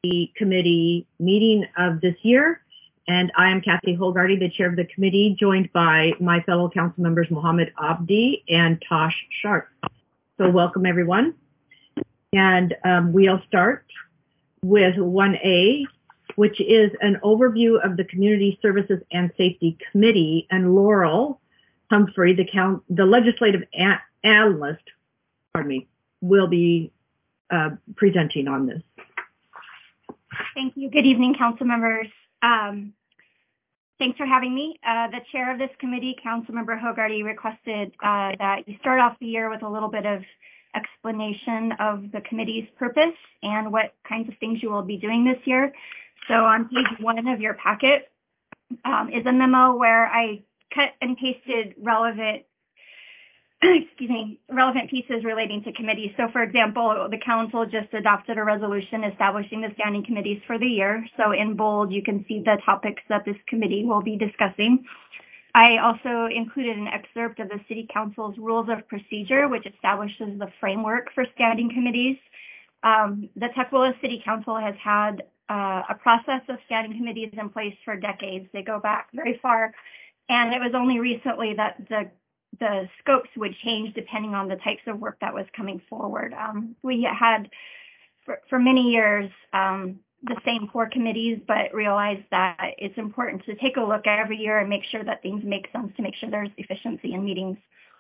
Committee meeting of this year. And I am Kathy Holgarty, the chair of the committee, joined by my fellow council members, Mohammed Abdi and Tosh Sharp. So welcome everyone. And we'll start with 1A, which is an overview of the Community Services and Safety Committee, and Laurel Humphrey, the legislative analyst, will be presenting on this. Thank you. Good evening, council members. Thanks for having me. The chair of this committee, Councilmember Holgarty, requested that you start off the year with a little bit of explanation of the committee's purpose and what kinds of things you will be doing this year. So on page 1 of your packet is a memo where I cut and pasted relevant pieces relating to committees. So for example, the council just adopted a resolution establishing the standing committees for the year. So in bold, you can see the topics that this committee will be discussing. I also included an excerpt of the City Council's Rules of Procedure, which establishes the framework for standing committees. The Tukwila City Council has had a process of standing committees in place for decades. They go back very far, and it was only recently that the scopes would change depending on the types of work that was coming forward. We had, for many years, the same 4 committees, but realized that it's important to take a look every year and make sure that things make sense, to make sure there's efficiency in meetings.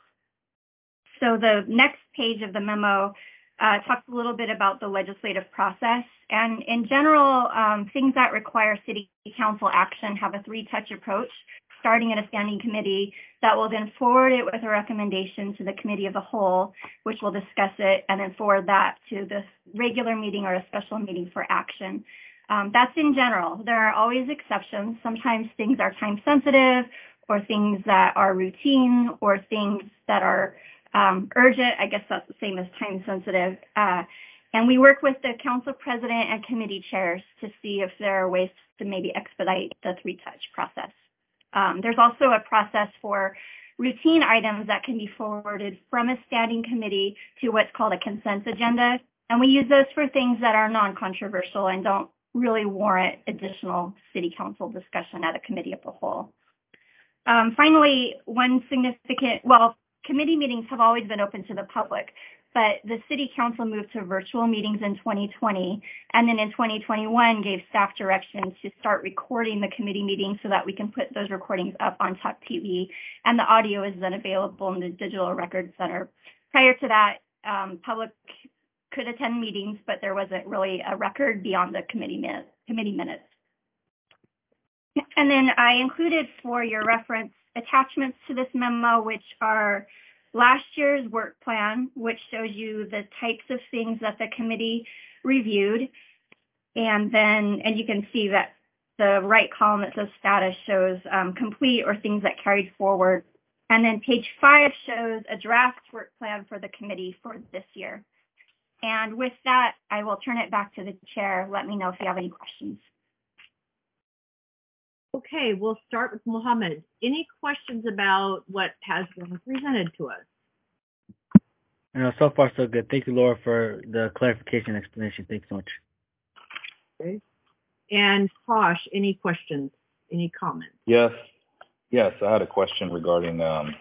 So the next page of the memo talks a little bit about the legislative process. And in general, things that require City Council action have a 3-touch approach, starting in a standing committee that will then forward it with a recommendation to the committee of the whole, which will discuss it, and then forward that to the regular meeting or a special meeting for action. That's in general. There are always exceptions. Sometimes things are time sensitive, or things that are routine, or things that are urgent. I guess that's the same as time sensitive. And we work with the council president and committee chairs to see if there are ways to maybe expedite the 3-touch process. There's also a process for routine items that can be forwarded from a standing committee to what's called a consent agenda. And we use those for things that are non-controversial and don't really warrant additional City Council discussion at a committee of the whole. Finally, committee meetings have always been open to the public, but the City Council moved to virtual meetings in 2020, and then in 2021 gave staff direction to start recording the committee meetings so that we can put those recordings up on Talk TV, and the audio is then available in the Digital Record Center. Prior to that, public could attend meetings, but there wasn't really a record beyond the committee minutes. And then I included for your reference attachments to this memo, which are last year's work plan, which shows you the types of things that the committee reviewed. And you can see that the right column that says status shows complete or things that carried forward. And then page 5 shows a draft work plan for the committee for this year. And with that, I will turn it back to the chair. Let me know if you have any questions. Okay, we'll start with Mohammed. Any questions about what has been presented to us? So far so good. Thank you, Laura, for the clarification and explanation. Thanks so much. Okay. And Tosh, any questions? Any comments? Yes, I had a question regarding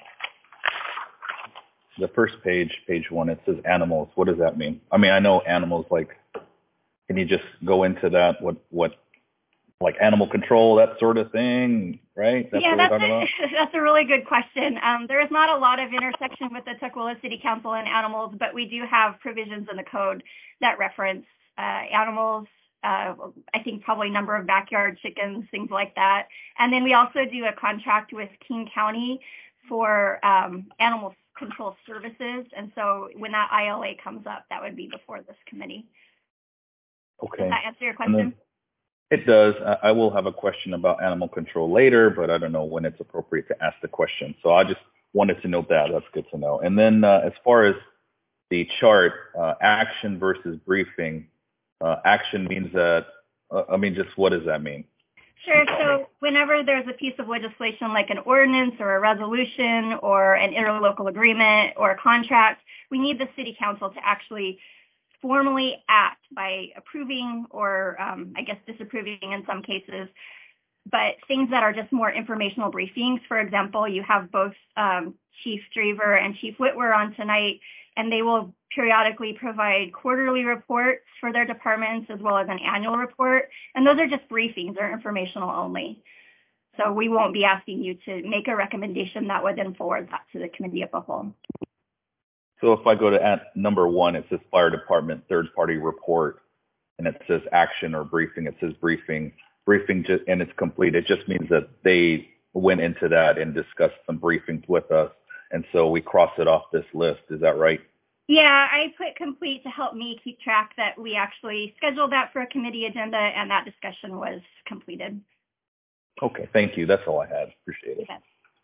the first page, page 1. It says animals. What does that mean? I mean, I know animals, like, can you just go into that? What like animal control, that sort of thing, right? That's a really good question. There is not a lot of intersection with the Tukwila City Council and animals, but we do have provisions in the code that reference animals. I think probably number of backyard chickens, things like that. And then we also do a contract with King County for animal control services. And so when that ILA comes up, that would be before this committee. Okay. Does that answer your question? It does. I will have a question about animal control later, but I don't know when it's appropriate to ask the question. So I just wanted to note that. That's good to know. And then as far as the chart, action versus briefing, action means that, just what does that mean? Sure. So whenever there's a piece of legislation like an ordinance or a resolution or an interlocal agreement or a contract, we need the City Council to actually formally act by approving or I guess disapproving in some cases, but things that are just more informational briefings. For example, you have both Chief Drever and Chief Whitwer on tonight, and they will periodically provide quarterly reports for their departments as well as an annual report. And those are just briefings, they're informational only. So we won't be asking you to make a recommendation that would then forward that to the committee of the whole. So if I go to number 1, it says fire department third-party report, and it says action or briefing. It says briefing just, and it's complete. It just means that they went into that and discussed some briefings with us, and so we cross it off this list. Is that right? Yeah, I put complete to help me keep track that we actually scheduled that for a committee agenda and that discussion was completed. Okay, thank you. That's all I had. Appreciate it.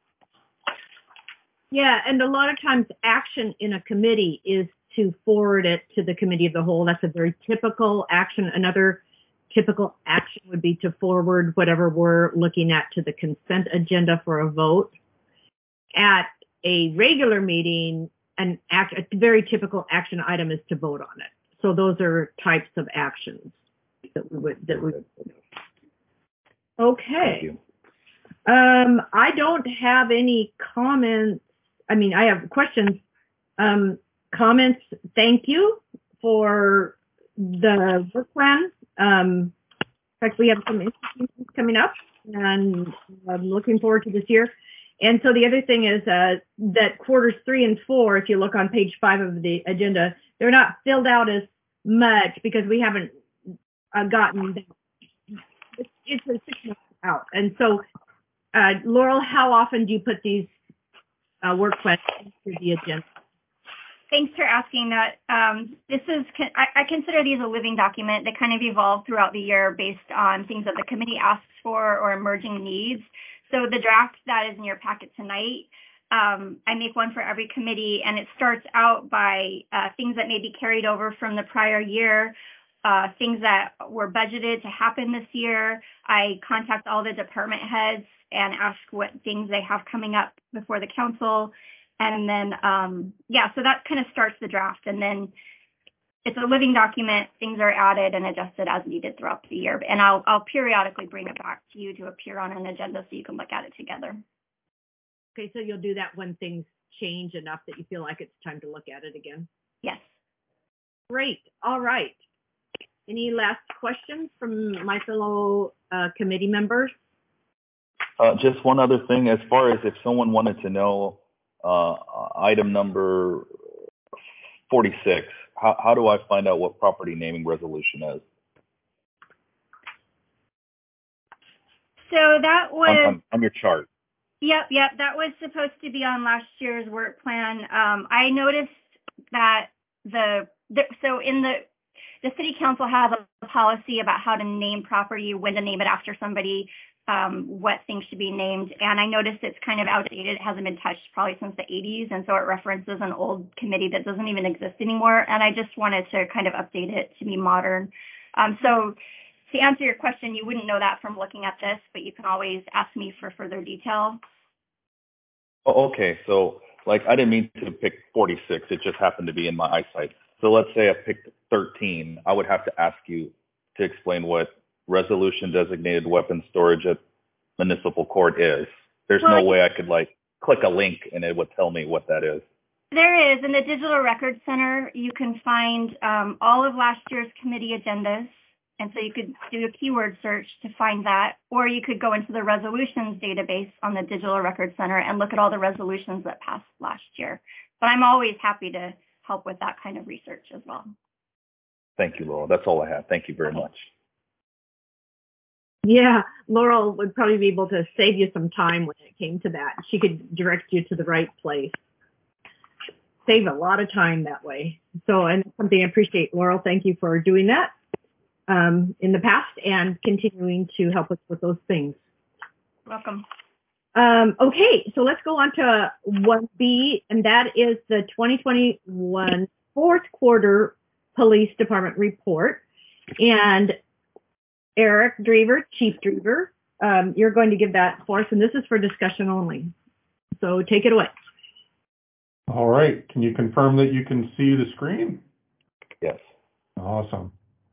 Yeah, and a lot of times action in a committee is to forward it to the committee of the whole. That's a very typical action. Another typical action would be to forward whatever we're looking at to the consent agenda for a vote. At a regular meeting, a very typical action item is to vote on it. So those are types of actions that we would. Okay. I don't have any comments. I mean, I have questions. Comments. Thank you for the work plan. In fact, we have some interesting things coming up, and I'm looking forward to this year. And so the other thing is that quarters 3 and 4, if you look on page 5 of the agenda, they're not filled out as much because we haven't gotten them. It's a 6 months out. And so, Laurel, how often do you put these work plans into the agenda? Thanks for asking that. I consider these a living document. They kind of evolve throughout the year based on things that the committee asks for or emerging needs. So the draft that is in your packet tonight, I make one for every committee, and it starts out by things that may be carried over from the prior year, things that were budgeted to happen this year. I contact all the department heads and ask what things they have coming up before the council. And then, so that kind of starts the draft. And then it's a living document. Things are added and adjusted as needed throughout the year. And I'll periodically bring it back to you to appear on an agenda so you can look at it together. Okay, so you'll do that when things change enough that you feel like it's time to look at it again? Yes. Great. All right. Any last questions from my fellow committee members? Just one other thing, as far as if someone wanted to know item number 46, how do I find out what property naming resolution is? So that was on your chart. Yep. That was supposed to be on last year's work plan. I noticed that the city council has a policy about how to name property, when to name it after somebody, what things should be named. And I noticed it's kind of outdated. It hasn't been touched probably since the 80s. And so it references an old committee that doesn't even exist anymore. And I just wanted to kind of update it to be modern. So to answer your question, you wouldn't know that from looking at this, but you can always ask me for further detail. Oh, okay. So like, I didn't mean to pick 46. It just happened to be in my eyesight. So let's say I picked 13. I would have to ask you to explain what resolution designated weapon storage at municipal court is. There's no way I could like click a link and it would tell me what that is. There is. In the Digital Records Center, you can find all of last year's committee agendas. And so you could do a keyword search to find that, or you could go into the resolutions database on the Digital Records Center and look at all the resolutions that passed last year. But I'm always happy to help with that kind of research as well. Thank you, Laurel. That's all I have. Thank you very much. Yeah, Laurel would probably be able to save you some time when it came to that. She could direct you to the right place. Save a lot of time that way. So, and something I appreciate, Laurel. Thank you for doing that in the past and continuing to help us with those things. Welcome. Okay, so let's go on to 1B, and that is the 2021 fourth quarter police department report. And Eric Drever, Chief Drever, you're going to give that for us, and this is for discussion only. So take it away. All right. Can you confirm that you can see the screen? Yes. Awesome.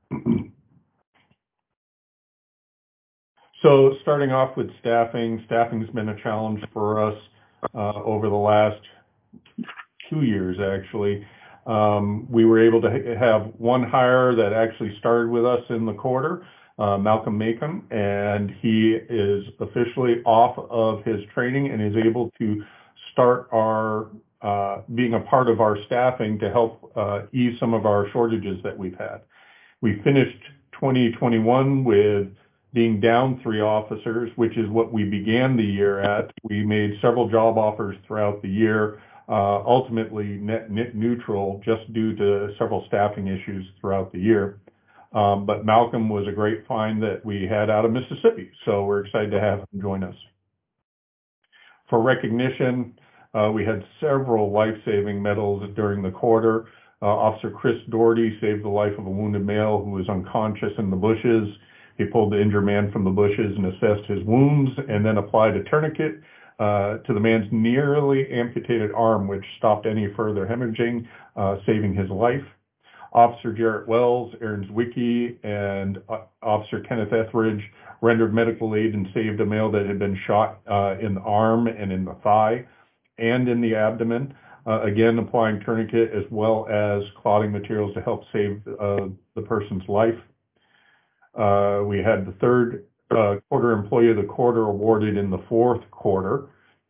So starting off with staffing's been a challenge for us over the last 2 years, actually. We were able to have one hire that actually started with us in the quarter, Malcolm Macon, and he is officially off of his training and is able to start our being a part of our staffing to help ease some of our shortages that we've had. We finished 2021 with being down 3 officers, which is what we began the year at. We made several job offers throughout the year, ultimately net neutral just due to several staffing issues throughout the year. But Malcolm was a great find that we had out of Mississippi, so we're excited to have him join us. For recognition, we had several life-saving medals during the quarter. Officer Chris Doherty saved the life of a wounded male who was unconscious in the bushes. He pulled the injured man from the bushes and assessed his wounds and then applied a tourniquet to the man's nearly amputated arm, which stopped any further hemorrhaging, saving his life. Officer Jarrett Wells, Aaron Zwicky, and Officer Kenneth Etheridge rendered medical aid and saved a male that had been shot in the arm and in the thigh and in the abdomen. Again, applying tourniquet as well as clotting materials to help save the person's life. We had the third quarter Employee of the Quarter awarded in the fourth quarter,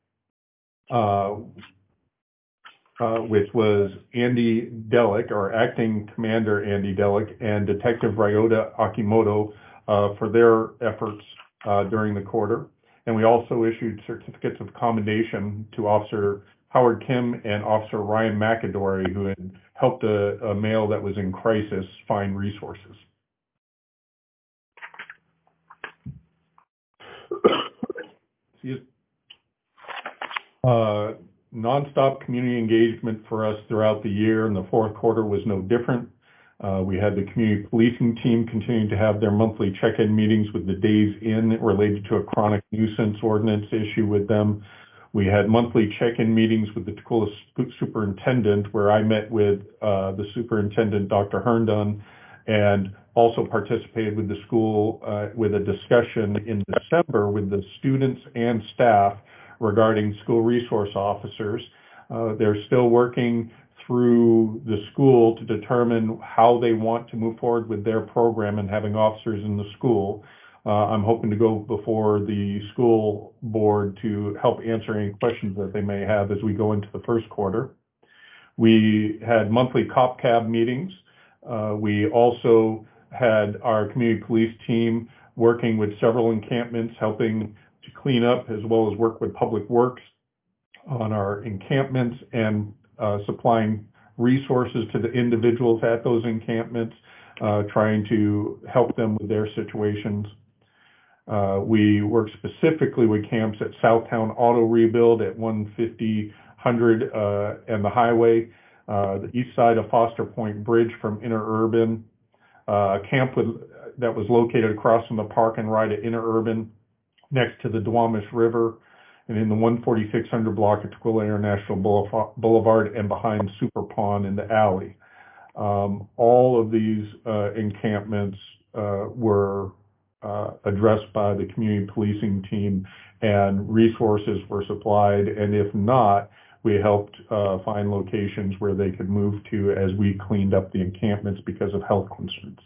which was Andy Delic, or Acting Commander Andy Delic, and Detective Ryota Akimoto for their efforts during the quarter. And we also issued certificates of commendation to Officer Howard Kim and Officer Ryan McAdory, who had helped a male that was in crisis find resources. Nonstop community engagement for us throughout the year, and the fourth quarter was no different. We had the community policing team continuing to have their monthly check-in meetings with the Days Inn related to a chronic nuisance ordinance issue with them. We had monthly check-in meetings with the Tacoma superintendent, where I met with the superintendent, Dr. Herndon, and also participated with the school with a discussion in December with the students and staff regarding school resource officers. They're still working through the school to determine how they want to move forward with their program and having officers in the school. I'm hoping to go before the school board to help answer any questions that they may have as we go into the first quarter. We had monthly cop cab meetings. We also had our community police team working with several encampments, helping to clean up as well as work with Public Works on our encampments and supplying resources to the individuals at those encampments, trying to help them with their situations. We work specifically with camps at Southtown Auto Rebuild at 150 and the highway, the east side of Foster Point Bridge from Interurban, a camp that was located across from the park and ride at Interurban next to the Duwamish River, and in the 14600 block at Tukwila International Boulevard and behind Super Pond in the alley. All of these encampments were addressed by the community policing team, and resources were supplied, and if not, we helped find locations where they could move to as we cleaned up the encampments because of health concerns.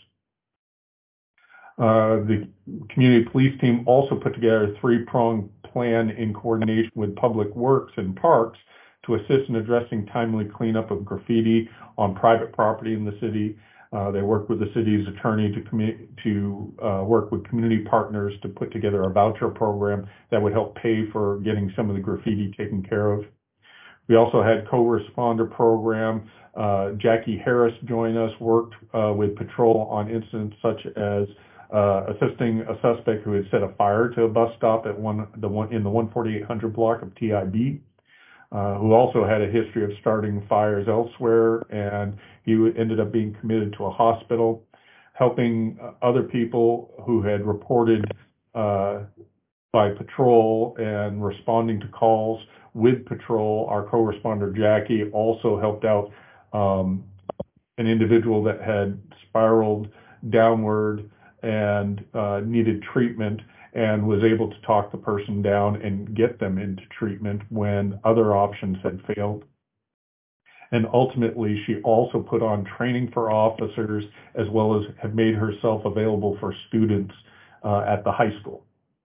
The community police team also put together a 3-pronged plan in coordination with Public Works and Parks to assist in addressing timely cleanup of graffiti on private property in the city. They worked with the city's attorney to work with community partners to put together a voucher program that would help pay for getting some of the graffiti taken care of. We also had co-responder program. Jackie Harris joined us, worked with patrol on incidents such as assisting a suspect who had set a fire to a bus stop at in the 14800 block of TIB, who also had a history of starting fires elsewhere, and he ended up being committed to a hospital, helping other people who had reported by patrol and responding to calls with patrol. Our co-responder Jackie also helped out an individual that had spiraled downward and needed treatment, and was able to talk the person down and get them into treatment when other options had failed. And ultimately, she also put on training for officers, as well as have made herself available for students at the high school.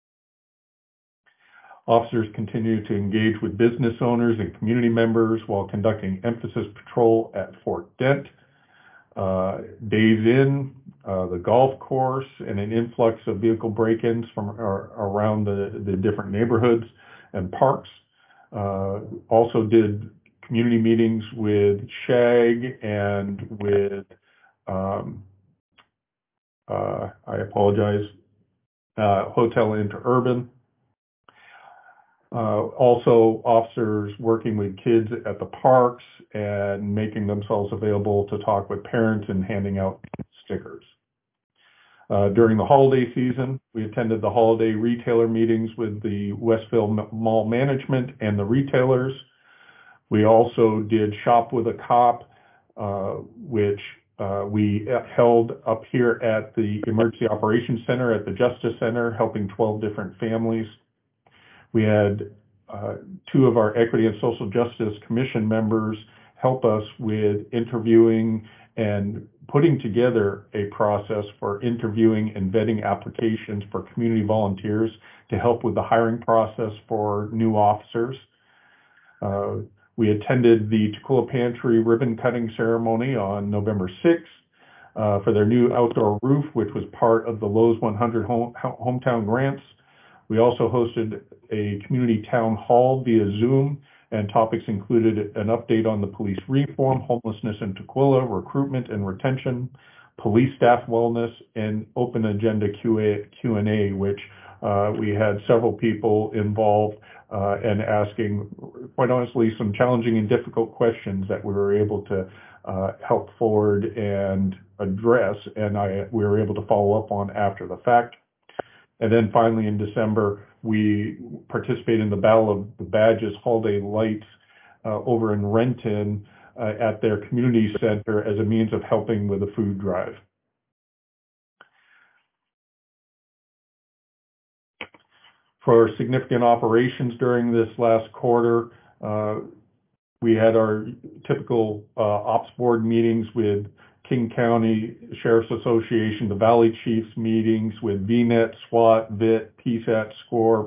Officers continue to engage with business owners and community members while conducting emphasis patrol at Fort Dent. Days in, the golf course, and an influx of vehicle break-ins from around the different neighborhoods and parks. Also did community meetings with SHAG and with, Hotel Interurban. Also, officers working with kids at the parks and making themselves available to talk with parents and handing out stickers. During the holiday season, we attended the holiday retailer meetings with the Westville Mall management and the retailers. We also did Shop with a Cop, which we held up here at the Emergency Operations Center at the Justice Center, helping 12 different families. We had two of our Equity and Social Justice Commission members help us with interviewing and putting together a process for interviewing and vetting applications for community volunteers to help with the hiring process for new officers. We attended the Toccoa Pantry ribbon cutting ceremony on November 6th for their new outdoor roof, which was part of the Lowe's 100 Hometown Grants. We also hosted a community town hall via Zoom, and topics included an update on the police reform, homelessness in Tukwila, recruitment and retention, police staff wellness, and open agenda Q&A, which we had several people involved and asking, quite honestly, some challenging and difficult questions that we were able to help forward and address, and we were able to follow up on after the fact. And then finally in December, we participated in the Battle of the Badges Holiday Lights over in Renton at their community center as a means of helping with a food drive. For significant operations during this last quarter, we had our typical ops board meetings with King County Sheriff's Association, the Valley Chiefs meetings with VNet, SWAT, VIT, PSAT, SCORE,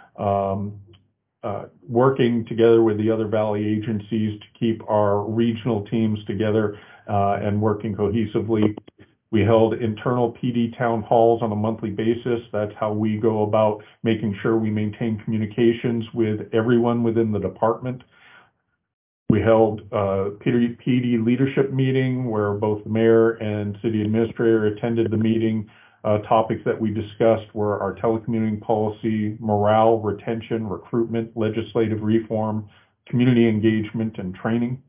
working together with the other Valley agencies to keep our regional teams together and working cohesively. We held internal PD town halls on a monthly basis. That's how we go about making sure we maintain communications with everyone within the department. We held a PD leadership meeting where both the mayor and city administrator attended the meeting. Topics that we discussed were our telecommuting policy, morale, retention, recruitment, legislative reform, community engagement, and training.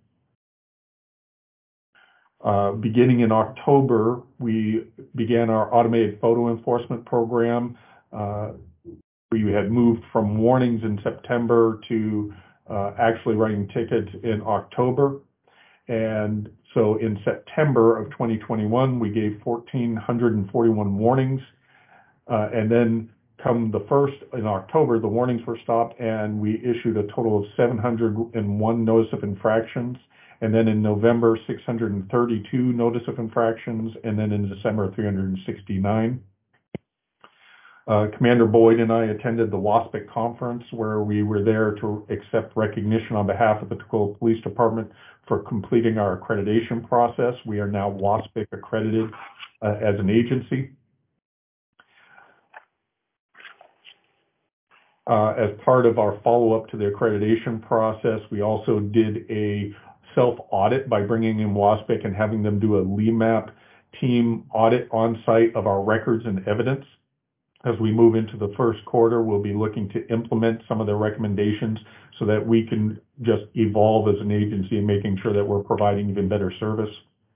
Beginning in October, we began our automated photo enforcement program. We had moved from warnings in September to actually writing tickets in October. And so in September of 2021, we gave 1,441 warnings. And then come the 1st in October, the warnings were stopped and we issued a total of 701 notice of infractions. And then in November, 632 notice of infractions. And then in December, 369. Commander Boyd and I attended the WASPIC conference where we were there to accept recognition on behalf of the Toccoa Police Department for completing our accreditation process. We are now WASPIC accredited as an agency. As part of our follow-up to the accreditation process, we also did a self-audit by bringing in WASPIC and having them do a LEMAP team audit on site of our records and evidence. As we move into the first quarter, we'll be looking to implement some of their recommendations so that we can just evolve as an agency and making sure that we're providing even better service.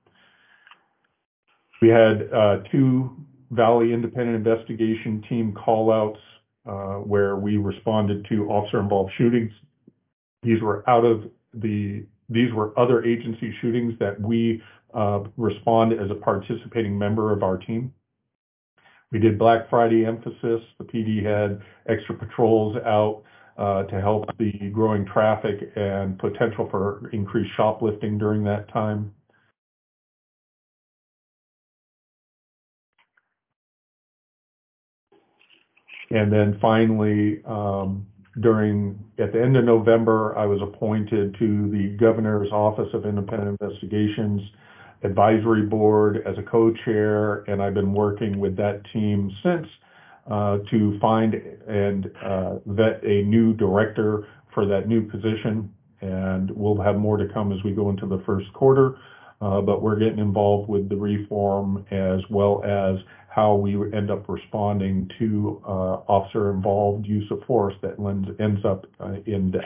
We had 2 Valley Independent Investigation Team call-outs where we responded to officer-involved shootings. These were out of the these were other agency shootings that we respond as a participating member of our team. We did Black Friday emphasis. The PD had extra patrols out to help the growing traffic and potential for increased shoplifting during that time. And then finally, at the end of November, I was appointed to the Governor's Office of Independent Investigations Advisory Board as a co-chair, and I've been working with that team since to find and vet a new director for that new position. And we'll have more to come as we go into the first quarter, but we're getting involved with the reform as well as how we end up responding to officer-involved use of force that ends up in death.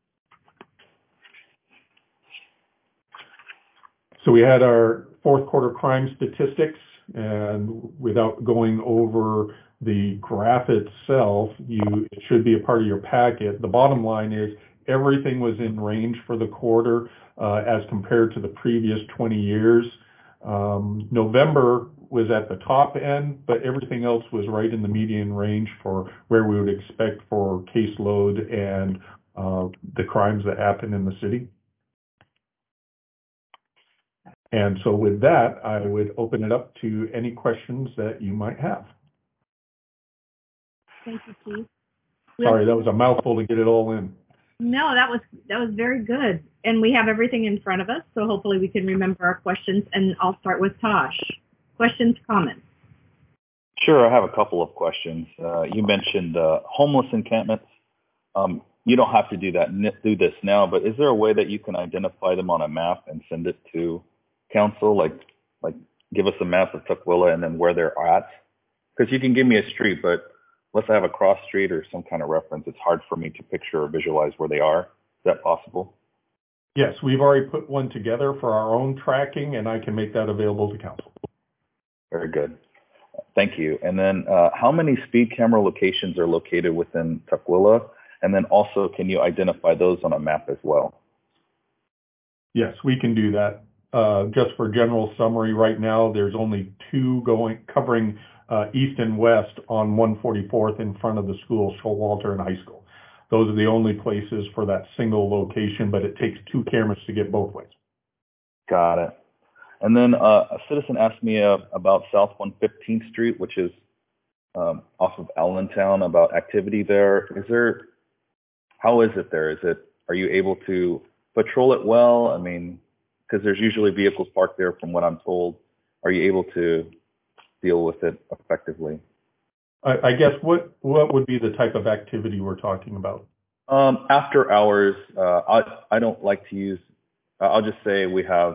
So we had our fourth quarter crime statistics, and without going over the graph itself, it should be a part of your packet. The bottom line is everything was in range for the quarter as compared to the previous 20 years. November was at the top end, but everything else was right in the median range for where we would expect for caseload and the crimes that happen in the city. And so with that, I would open it up to any questions that you might have. Thank you, Keith. Sorry, that was a mouthful to get it all in. No, that was very good. And we have everything in front of us, so hopefully we can remember our questions. And I'll start with Tosh. Questions, comments? Sure, I have a couple of questions. You mentioned homeless encampments. You don't have to do this now, but is there a way that you can identify them on a map and send it to council? Like give us a map of Tukwila and then where they're at? Because you can give me a street, but unless I have a cross street or some kind of reference, it's hard for me to picture or visualize where they are. Is that possible? Yes, we've already put one together for our own tracking, and I can make that available to council. Very good. Thank you. And then how many speed camera locations are located within Tukwila? And then also, can you identify those on a map as well? Yes, we can do that. Just for general summary, right now, there's only two covering east and west on 144th in front of the school, Showalter and High School. Those are the only places for that single location, but it takes two cameras to get both ways. Got it. And then a citizen asked me about South 115th Street, which is off of Allentown, about activity there. How is it there? Are you able to patrol it well? I mean, because there's usually vehicles parked there from what I'm told. Are you able to deal with it effectively? I guess what would be the type of activity we're talking about? After hours, I don't like to use, I'll just say we have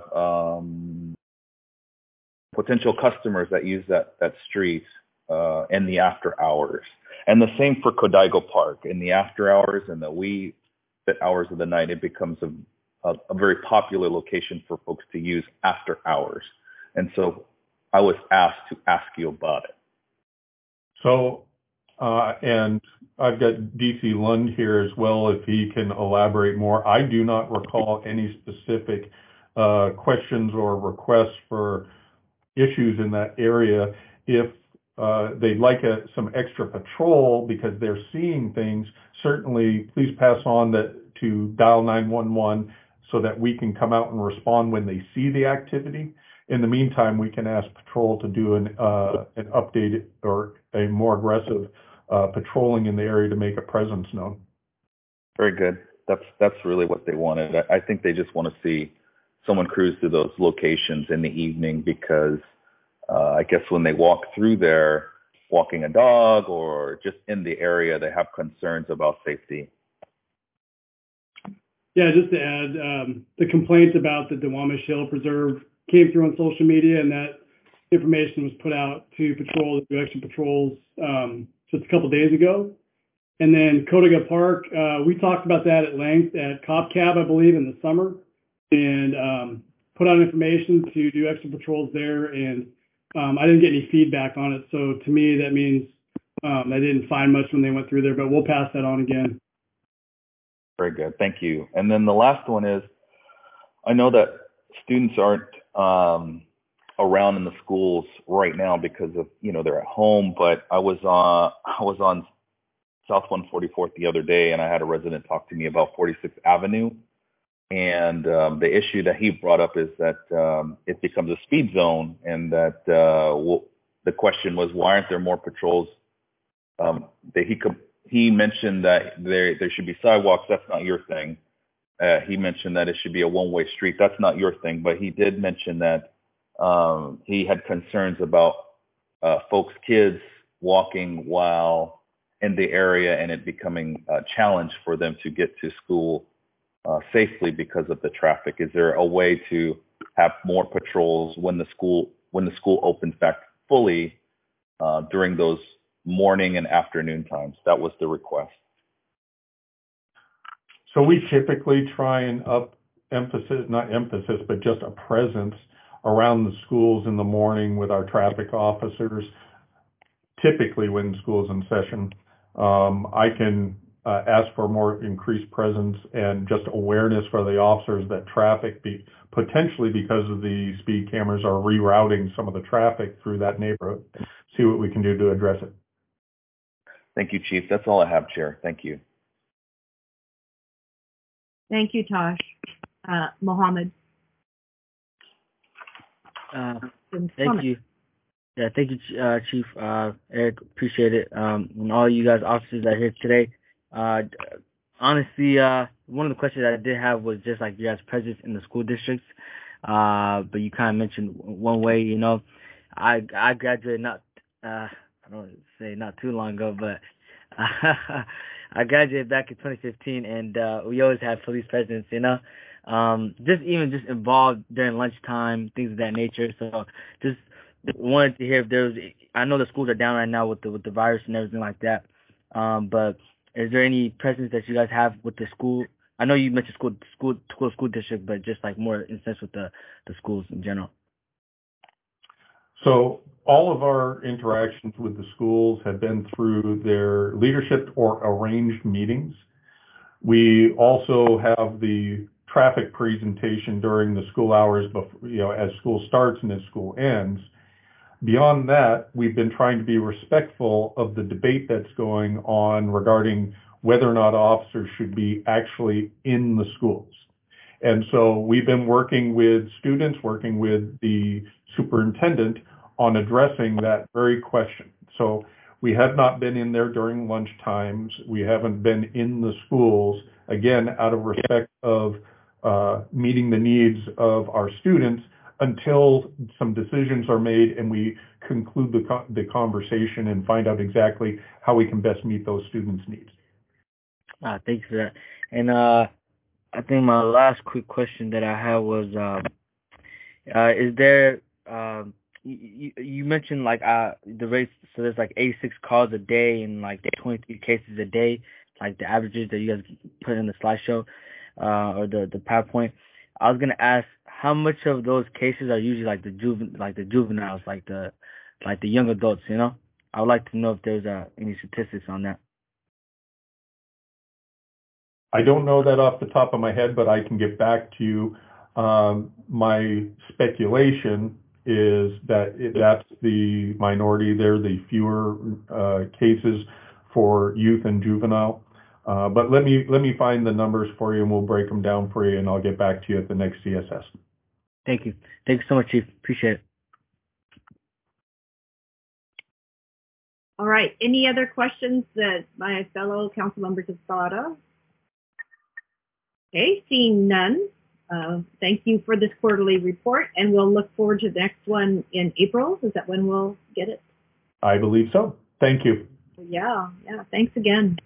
potential customers that use that street in the after hours. And the same for Codaigo Park. In the after hours and the wee bit hours of the night, it becomes a very popular location for folks to use after hours. And so I was asked to ask you about it. So, and I've got DC Lund here as well, if he can elaborate more. I do not recall any specific questions or requests for issues in that area. If they'd like some extra patrol because they're seeing things, certainly please pass on to dial 911 so that we can come out and respond when they see the activity. In the meantime, we can ask patrol to do an updated or a more aggressive patrolling in the area to make a presence known. Very good. That's really what they wanted. I think they just want to see someone cruise to those locations in the evening because I guess when they walk through there, walking a dog or just in the area, they have concerns about safety. Yeah, just to add, the complaints about the Duwamish Hill Preserve came through on social media, and that information was put out to patrol, the extra patrols, just a couple days ago. And then Codaigo Park, we talked about that at length at Cop Cab, I believe, in the summer, and put out information to do extra patrols there. And I didn't get any feedback on it. So to me, that means they didn't find much when they went through there, but we'll pass that on again. Very good. Thank you. And then the last one is, I know that students aren't around in the schools right now because of, they're at home, but I was on South 144th the other day, and I had a resident talk to me about 46th Avenue. And the issue that he brought up is that it becomes a speed zone, and that the question was, why aren't there more patrols? He mentioned that there should be sidewalks. That's not your thing. He mentioned that it should be a one-way street. That's not your thing. But he did mention that he had concerns about folks' kids walking while in the area and it becoming a challenge for them to get to school safely because of the traffic. Is there a way to have more patrols when the school opens back fully during those morning and afternoon times? That was the request. So we typically try and not emphasis, but just a presence around the schools in the morning with our traffic officers, typically when school's in session. I can ask for more increased presence and just awareness for the officers that traffic, potentially because of the speed cameras, are rerouting some of the traffic through that neighborhood. See what we can do to address it. Thank you, Chief. That's all I have, Chair. Thank you. Thank you, Tosh. Mohammed. Thank you. Yeah, thank you, Chief Eric. Appreciate it. And all you guys officers that are here today. Honestly, one of the questions that I did have was just like you guys' presence in the school districts. But you kind of mentioned one way, I graduated I don't say not too long ago, but I graduated back in 2015, and we always had police presence, just involved during lunchtime, things of that nature. So just wanted to hear if there's, I know the schools are down right now with the virus and everything like that, but is there any presence that you guys have with the school? I know you mentioned school district, but just like more in sense with the schools in general. So all of our interactions with the schools have been through their leadership or arranged meetings. We also have the traffic presentation during the school hours, before, as school starts and as school ends. Beyond that, we've been trying to be respectful of the debate that's going on regarding whether or not officers should be actually in the schools. And so we've been working with students, working with the superintendent on addressing that very question. So we have not been in there during lunch times. We haven't been in the schools, again, out of respect of meeting the needs of our students until some decisions are made and we conclude the conversation and find out exactly how we can best meet those students' needs. Thanks for that. And I think my last quick question that I had was, is there, you mentioned like the rates, so there's like 86 calls a day and like 23 cases a day, like the averages that you guys put in the slideshow or the PowerPoint. I was gonna ask how much of those cases are usually like the juveniles, like the young adults. I would like to know if there's any statistics on that. I don't know that off the top of my head, but I can get back to you. My speculation is that that's the minority. They're the fewer cases for youth and juvenile. But let me find the numbers for you, and we'll break them down for you, and I'll get back to you at the next CSS. Thank you. Thanks so much, Chief. Appreciate it. All right. Any other questions that my fellow council members have thought of? Okay, seeing none. Thank you for this quarterly report, and we'll look forward to the next one in April. Is that when we'll get it? I believe so. Thank you. Yeah. Thanks again.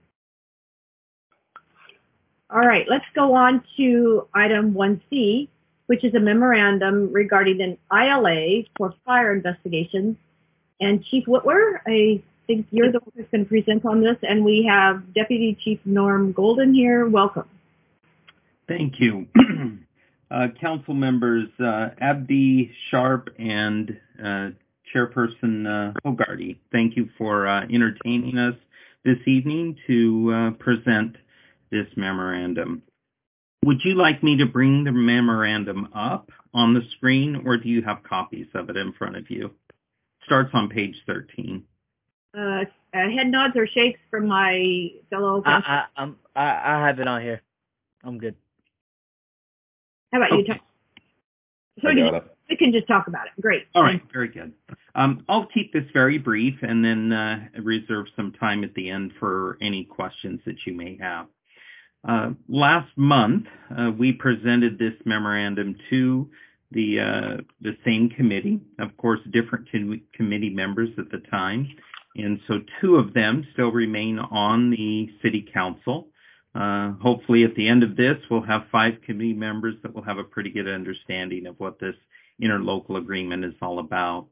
All right, let's go on to item 1C, which is a memorandum regarding an ILA for fire investigations. And Chief Whitwer, I think you're the one who's going to present on this, and we have Deputy Chief Norm Golden here. Welcome. Thank you. Council members Abdi, Sharp, and Chairperson Hogarty, thank you for entertaining us this evening to present this memorandum. Would you like me to bring the memorandum up on the screen, or do you have copies of it in front of you? Starts on page 13. Head nods or shakes from my fellow council. I have it on here. I'm good. How about you, Tom? So we can just talk about it. Great. All right, very good. I'll keep this very brief and then reserve some time at the end for any questions that you may have. Last month, we presented this memorandum to the same committee, of course, different committee members at the time. And so 2 of them still remain on the city council. Hopefully at the end of this, we'll have 5 committee members that will have a pretty good understanding of what this interlocal agreement is all about.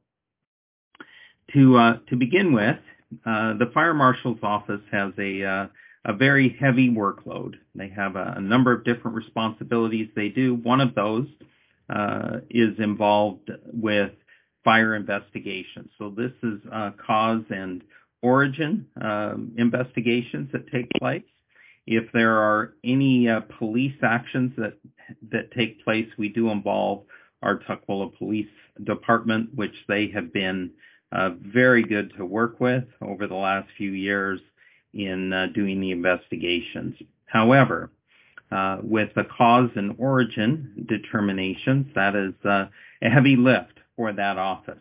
To begin with, the fire marshal's office has a very heavy workload. They have a number of different responsibilities they do. One of those is involved with fire investigations. So this is cause and origin investigations that take place. If there are any police actions that take place, we do involve our Tukwila Police Department, which they have been very good to work with over the last few years in doing the investigations. However, with the cause and origin determinations, that is a heavy lift for that office.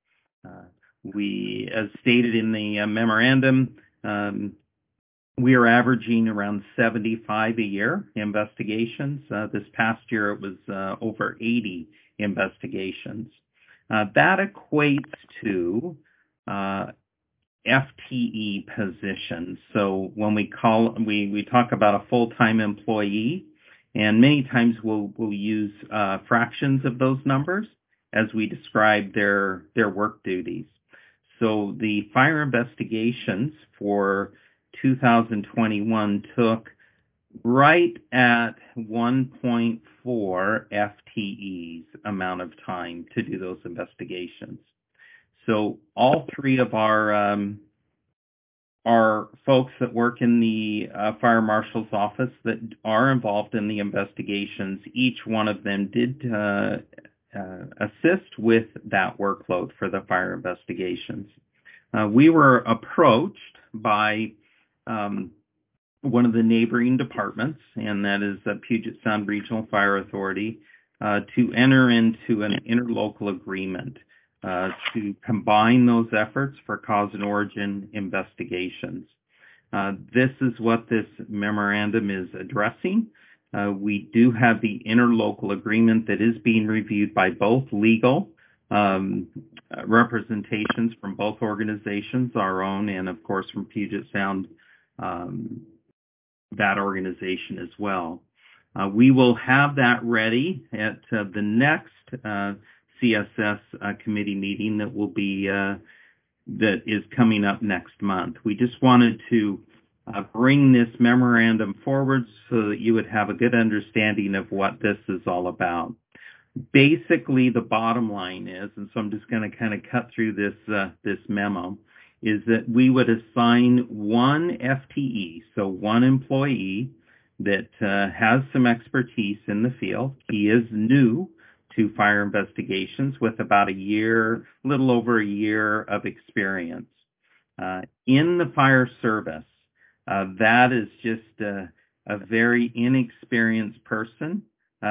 We, as stated in the memorandum, we are averaging around 75 a year investigations. This past year, it was over 80 investigations. That equates to FTE positions. So when we talk about a full-time employee, and many times we'll use fractions of those numbers as we describe their work duties. So the fire investigations for 2021 took right at 1.4 FTEs amount of time to do those investigations. So all 3 of our folks that work in the fire marshal's office that are involved in the investigations, each one of them did assist with that workload for the fire investigations. We were approached by one of the neighboring departments, and that is the Puget Sound Regional Fire Authority, to enter into an interlocal agreement to combine those efforts for cause and origin investigations. This is what this memorandum is addressing. We do have the interlocal agreement that is being reviewed by both legal representations from both organizations, our own and, of course, from Puget Sound, that organization as well. We will have that ready at the next CSS committee meeting that will be that is coming up next month. We just wanted to bring this memorandum forward so that you would have a good understanding of what this is all about. Basically, the bottom line is, and so I'm just going to kind of cut through this memo, is that we would assign 1 FTE, so 1 employee that has some expertise in the field. He is new to fire investigations with about a little over a year of experience. In the fire service, that is just a very inexperienced person,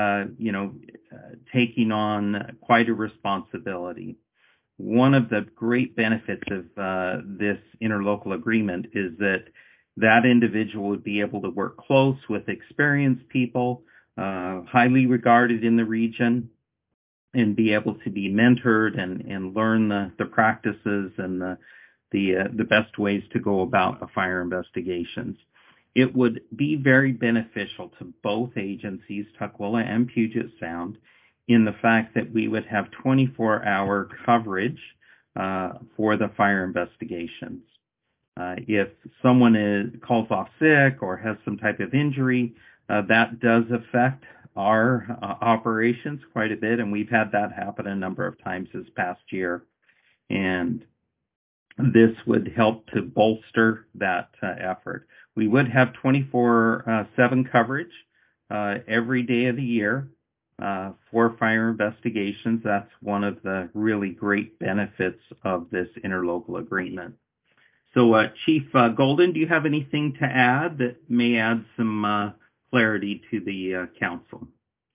taking on quite a responsibility. One of the great benefits of this interlocal agreement is that individual would be able to work close with experienced people, highly regarded in the region, and be able to be mentored and learn the practices and the best ways to go about fire investigations. It would be very beneficial to both agencies, Tukwila and Puget Sound, in the fact that we would have 24-hour coverage for the fire investigations. If someone calls off sick or has some type of injury, that does affect our operations quite a bit, and we've had that happen a number of times this past year. And this would help to bolster that effort. We would have 24/7 coverage every day of the year for fire investigations. That's one of the really great benefits of this interlocal agreement. So, Chief Golden, do you have anything to add that may add some clarity to the council?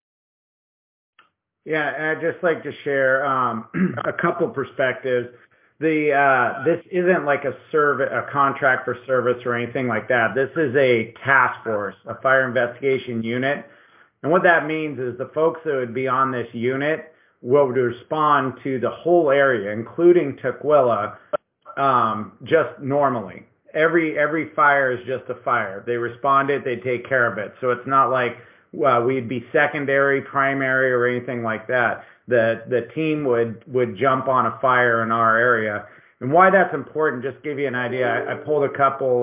Yeah, and I'd just like to share a couple perspectives. This isn't like a contract for service or anything like that. This is a task force, a fire investigation unit. And what that means is the folks that would be on this unit will respond to the whole area, including Tukwila, just normally. Every fire is just a fire. They respond it, they take care of it. So it's not like we'd be secondary, primary, or anything like that. The team would jump on a fire in our area. And why that's important, just to give you an idea, I pulled a couple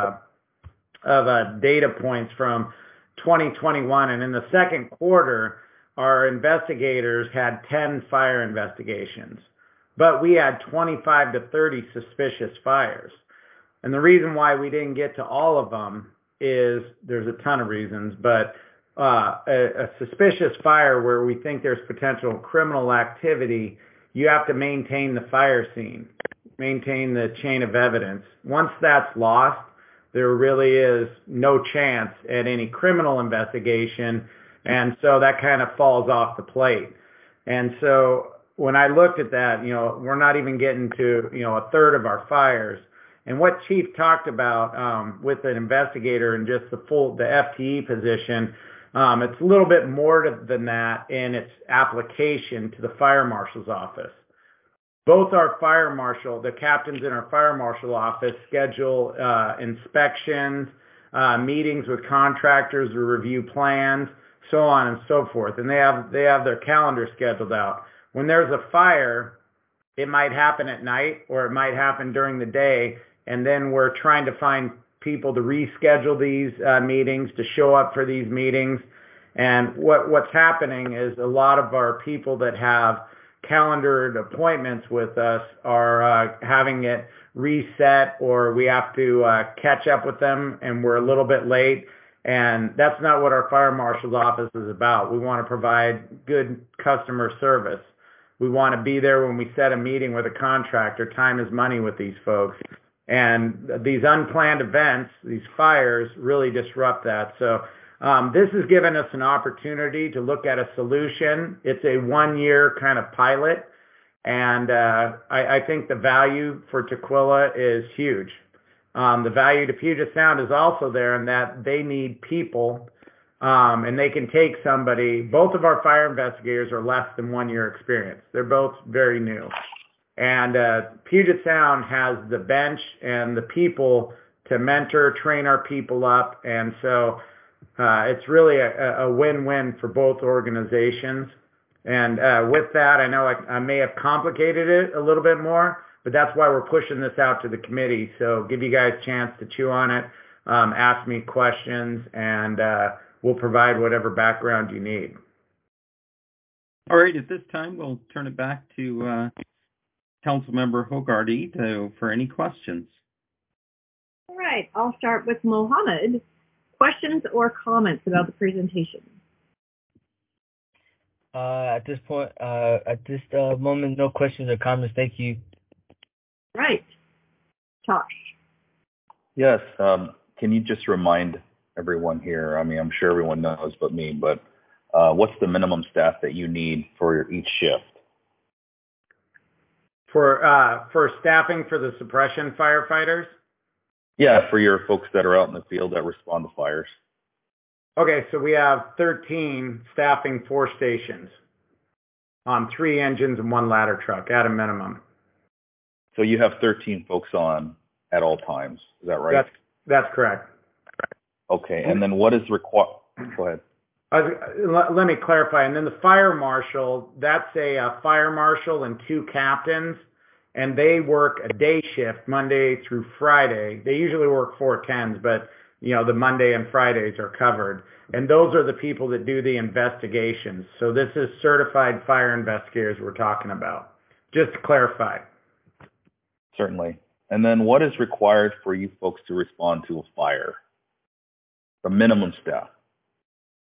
of data points from 2021, and in the second quarter, our investigators had 10 fire investigations, but we had 25 to 30 suspicious fires. And the reason why we didn't get to all of them is there's a ton of reasons, but a suspicious fire where we think there's potential criminal activity, you have to maintain the fire scene, maintain the chain of evidence. Once that's lost, there really is no chance at any criminal investigation, and so that kind of falls off the plate. And so when I looked at that, we're not even getting to, a third of our fires. And what Chief talked about with an investigator and just the FTE position, it's a little bit more than that in its application to the fire marshal's office. Both our fire marshal, the captains in our fire marshal office, schedule inspections, meetings with contractors to review plans, so on and so forth. And they have their calendar scheduled out. When there's a fire, it might happen at night or it might happen during the day, and then we're trying to find people to reschedule these meetings, to show up for these meetings. And what's happening is a lot of our people that have calendared appointments with us are having it reset, or we have to catch up with them and we're a little bit late. And that's not what our fire marshal's office is about. We want to provide good customer service. We want to be there when we set a meeting with a contractor. Time is money with these folks. And these unplanned events, these fires, really disrupt that. So this has given us an opportunity to look at a solution. It's a 1-year kind of pilot. And I think the value for Tukwila is huge. The value to Puget Sound is also there in that they need people, and they can take somebody. Both of our fire investigators are less than 1 year experience. They're both very new. And Puget Sound has the bench and the people to mentor, train our people up. And so it's really a win-win for both organizations. And with that, I know I may have complicated it a little bit more, but that's why we're pushing this out to the committee. So give you guys a chance to chew on it, ask me questions, and we'll provide whatever background you need. All right, at this time, we'll turn it back to Councilmember Hogarty for any questions. All right, I'll start with Mohammed. Questions or comments about the presentation? At this point, at this moment, no questions or comments. Thank you. Right. Tosh. Yes. Can you just remind everyone here? I mean, I'm sure everyone knows but me, but what's the minimum staff that you need for each shift? For staffing for the suppression firefighters? Yeah, for your folks that are out in the field that respond to fires. Okay, so we have 13 staffing 4 stations on 3 engines and 1 ladder truck at a minimum. So you have 13 folks on at all times. Is that right? That's correct. Okay, and then what is required? Go ahead. Let me clarify. And then the fire marshal, that's a fire marshal and 2 captains, and they work a day shift Monday through Friday. They usually work 4 10s, but the Monday and Fridays are covered. And those are the people that do the investigations. So this is certified fire investigators we're talking about. Just to clarify. Certainly. And then what is required for you folks to respond to a fire? The minimum staff.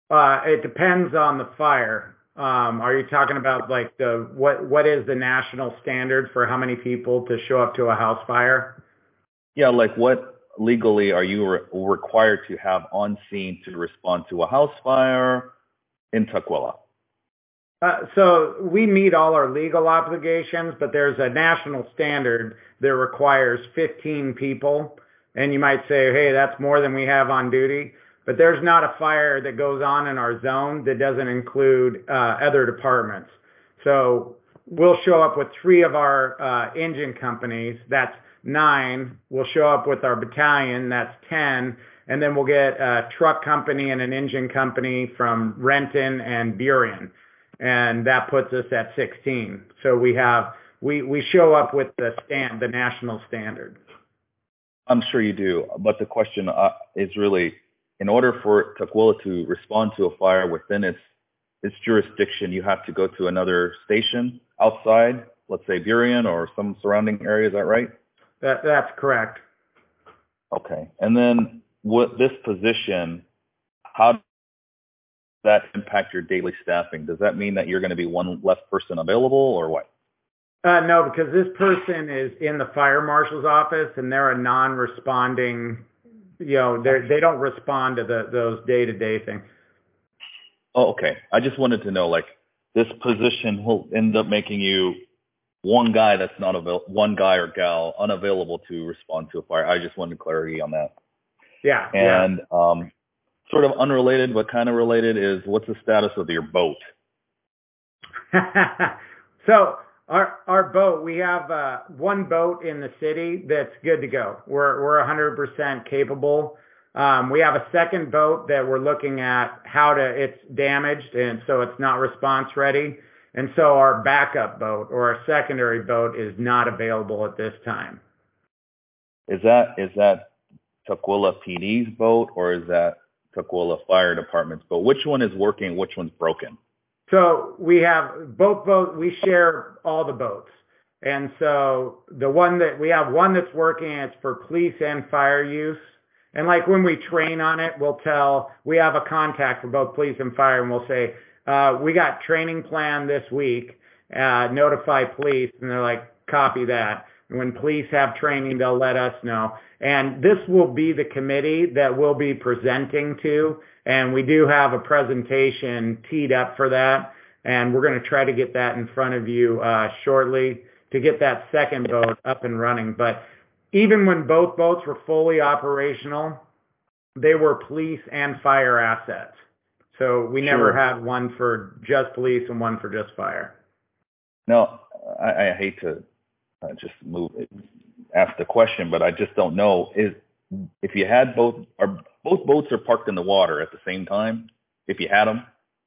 It depends on the fire. Are you talking about like what is the national standard for how many people to show up to a house fire? Yeah, like what legally are you required to have on scene to respond to a house fire in Tukwila? So we meet all our legal obligations, but there's a national standard that requires 15 people. And you might say, hey, that's more than we have on duty. But there's not a fire that goes on in our zone that doesn't include other departments. So we'll show up with 3 of our engine companies. That's 9. We'll show up with our battalion. That's 10. And then we'll get a truck company and an engine company from Renton and Burien. And that puts us at 16. So we show up with the national standard. I'm sure you do, but the question is really, in order for Tukwila to respond to a fire within its jurisdiction, you have to go to another station outside, let's say Burien or some surrounding area. Is that right? That's correct. Okay. And then with this position, how does that impact your daily staffing? Does that mean that you're going to be one less person available or what? No, because this person is in the fire marshal's office and they're a non-responding, they don't respond to those day-to-day things. Oh, okay. I just wanted to know, like, this position will end up making you one guy that's not one guy or gal unavailable to respond to a fire. I just wanted clarity on that. Yeah. And sort of unrelated, but kind of related is, what's the status of your boat? So our boat, we have one boat in the city that's good to go. We're 100% capable. We have a second boat that we're looking at it's damaged and so it's not response ready. And so our backup boat or our secondary boat is not available at this time. Is that Tukwila PD's boat or is that Tukwila Fire Department's boat? Which one is working? Which one's broken? So we have both boats. We share all the boats. And so we have one that's working, it's for police and fire use. And like when we train on it, we have a contact for both police and fire and we'll say, we got training plan this week, notify police. And they're like, copy that. And when police have training, they'll let us know. And this will be the committee that we'll be presenting to. And we do have a presentation teed up for that. And we're going to try to get that in front of you shortly to get that second boat up and running. But even when both boats were fully operational, they were police and fire assets. So we never had one for just police and one for just fire. No, I hate to ask the question, but I just don't know. If you had both boats are parked in the water at the same time? If you had them?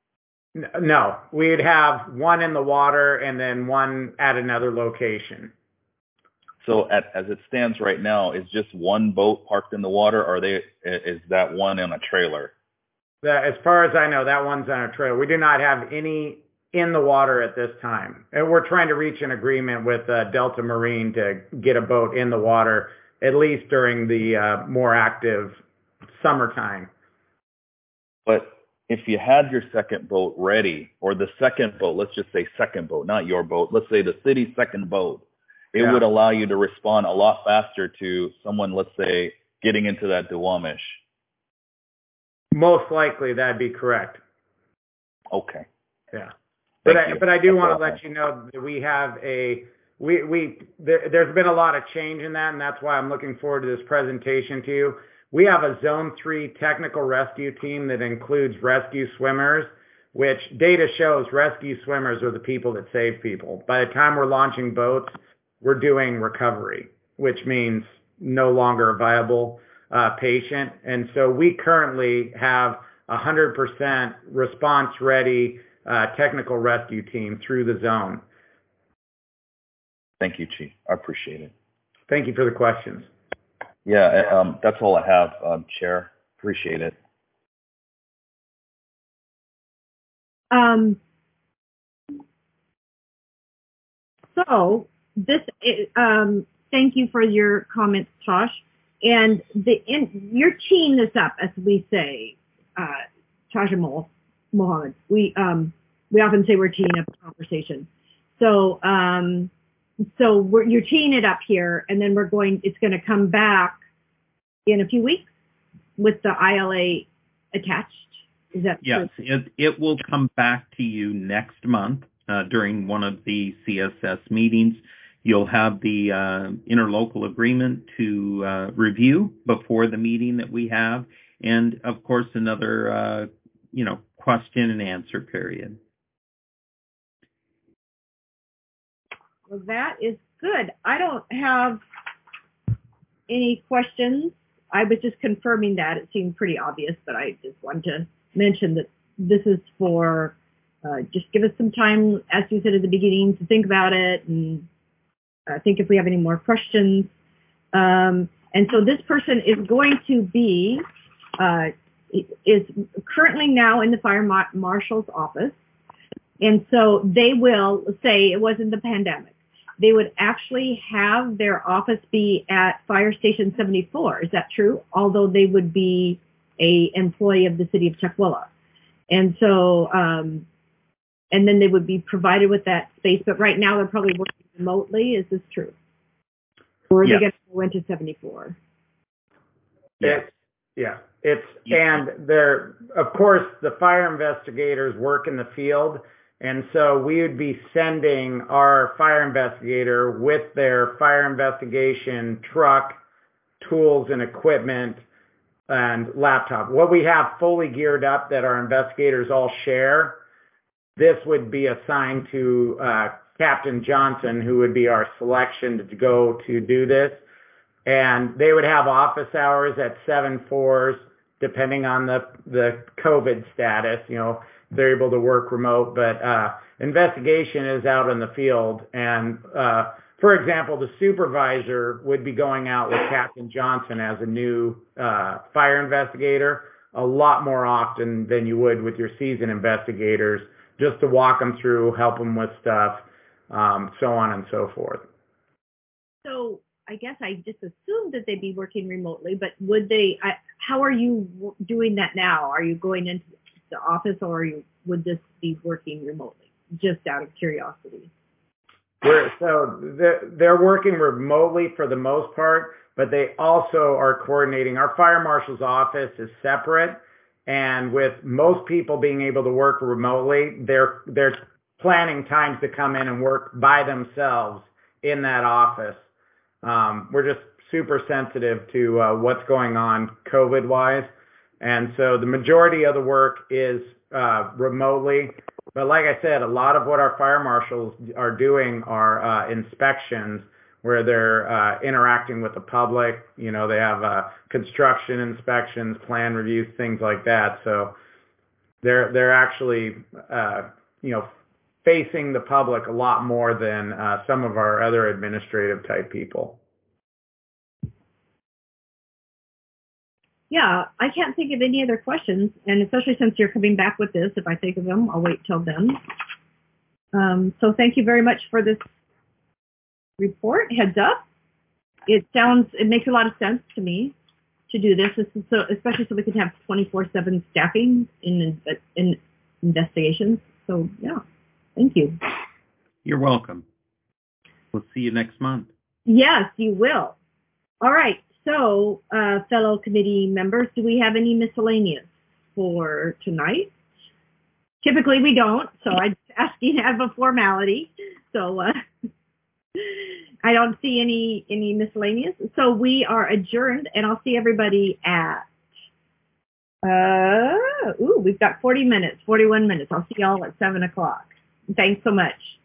No, we'd have one in the water and then one at another location. So as it stands right now, is just one boat parked in the water, or is that one in a trailer? As far as I know, that one's on a trailer. We do not have any in the water at this time. And we're trying to reach an agreement with Delta Marine to get a boat in the water, at least during the more active summertime. But if you had your second boat ready, or the second boat, let's just say second boat, not your boat, let's say the city's second boat, it would allow you to respond a lot faster to someone, let's say, getting into that Duwamish. Most likely that'd be correct. Okay. Yeah. But I do want to let you know that we have there's been a lot of change in that, and that's why I'm looking forward to this presentation to you. We have a Zone 3 technical rescue team that includes rescue swimmers, which data shows rescue swimmers are the people that save people. By the time we're launching boats, we're doing recovery, which means no longer a viable patient. And so we currently have 100% response-ready technical rescue team through the zone. Thank you, Chief. I appreciate it. Thank you for the questions. Yeah, that's all I have, Chair. Appreciate it. So this, thank you for your comments, Tosh. And you're teeing this up, as we say, Tajamal Mohammed. We often say we're teeing up a conversation. So you're teeing it up here, and then it's going to come back in a few weeks with the ILA attached. Is that yes? It will come back to you next month during one of the CSS meetings. You'll have the interlocal agreement to review before the meeting that we have, and of course another question and answer period. Well, that is good. I don't have any questions. I was just confirming that. It seemed pretty obvious, but I just wanted to mention that this is for just give us some time, as you said at the beginning, to think about it and think if we have any more questions. And so this person is going to be, is currently now in the fire marshal's office. And so they will say it wasn't the pandemic. They would actually have their office be at Fire Station 74. Is that true? Although they would be a employee of the city of Tukwila. And so, and then they would be provided with that space. But right now they're probably working remotely. Is this true? Or are they going to go into 74? Yes. And there, of course, the fire investigators work in the field. And so we would be sending our fire investigator with their fire investigation truck, tools and equipment, and laptop. What we have fully geared up that our investigators all share, this would be assigned to Captain Johnson, who would be our selection to go to do this. And they would have office hours at 7/4s, depending on the COVID status, they're able to work remote, but investigation is out in the field. And for example, the supervisor would be going out with Captain Johnson as a new fire investigator a lot more often than you would with your seasoned investigators, just to walk them through, help them with stuff, so on and so forth. So I guess I just assumed that they'd be working remotely, but would they, how are you doing that now? Are you going into the office, or would this be working remotely, just out of curiosity? They're working remotely for the most part, but they also are coordinating. Our fire marshal's office is separate, and with most people being able to work remotely, they're planning times to come in and work by themselves in that office. We're just super sensitive to what's going on COVID-wise. And so the majority of the work is remotely. But like I said, a lot of what our fire marshals are doing are inspections where they're interacting with the public. They have construction inspections, plan reviews, things like that. So they're actually, facing the public a lot more than some of our other administrative type people. Yeah, I can't think of any other questions, and especially since you're coming back with this, if I think of them, I'll wait till then. So thank you very much for this report. Heads up. It makes a lot of sense to me to do this, especially so we can have 24/7 staffing in investigations. So yeah, thank you. You're welcome. We'll see you next month. Yes, you will. All right. So, fellow committee members, do we have any miscellaneous for tonight? Typically we don't, so I'm asking as a formality. So I don't see any miscellaneous. So we are adjourned, and I'll see everybody at we've got 41 minutes. I'll see y'all at 7 o'clock. Thanks so much.